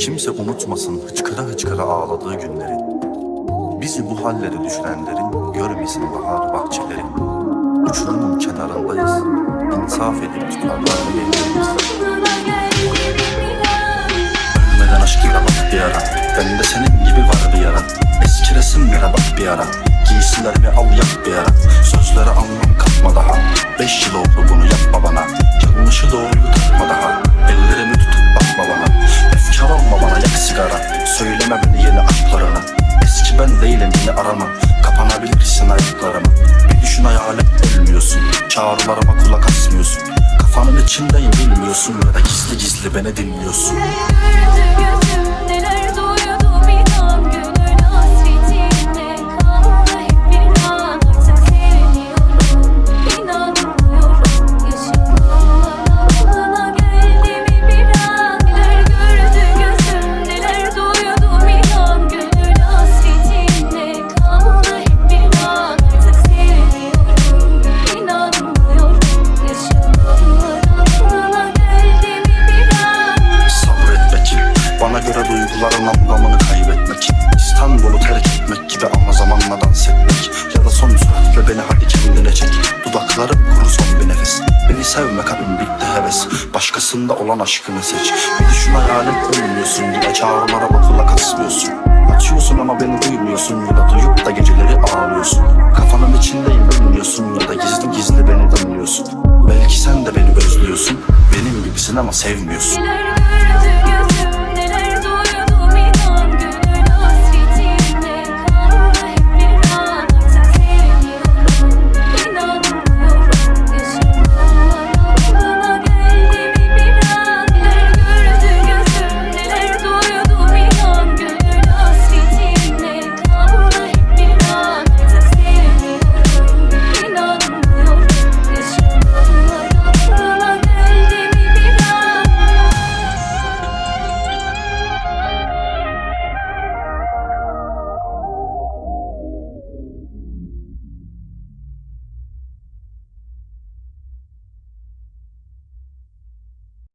Kimse unutmasın hıçkıra hıçkıra ağladığı günleri. Bizi bu hallere düşürenlerin görmesin bahar bahçeleri. Uçurumun kenarındayız, insaf edip tutarlar ellerimiz. Ölmeden aşk yara bak bir ara, bende senin gibi var bir yara. Eski resimlere bak bir ara, giysilerimi al yak bir ara. Sözlere anlam katma daha, 5 yıl oldu bunu yapma bana. Yanlışı doğruyu takma daha, ellerimi tutup bakma bana. Efkar olma bana, yak sigara, söyleme beni yeni aşklarına. Eski ben değilim, yine arama, kapanabilirsin ayaklarıma. Bir düşün hayalet, ölmüyorsun, çağrılarıma kulak asmıyorsun. Kafanın içindeyim bilmiyorsun, ya da gizli gizli beni dinliyorsun. Duyguların anlamını kaybetmek, İstanbul'u terk etmek gibi ama zamanla dans etmek. Ya da son süratle beni hadi kendine çek, dudaklarım kuru son bir nefes. Beni sevme kalbim bitti heves, başkasında olan aşkını seç. Bir düşün hayalet, ölmüyorsun, yine çağrılara kulak asmıyorsun. Açıyorsun ama beni duymuyorsun, ya da duyup da geceleri ağlıyorsun. Kafanın içindeyim bilmiyorsun, ya da gizli gizli beni dinliyorsun. Belki sen de beni özlüyorsun, benim gibisin ama sevmiyorsun.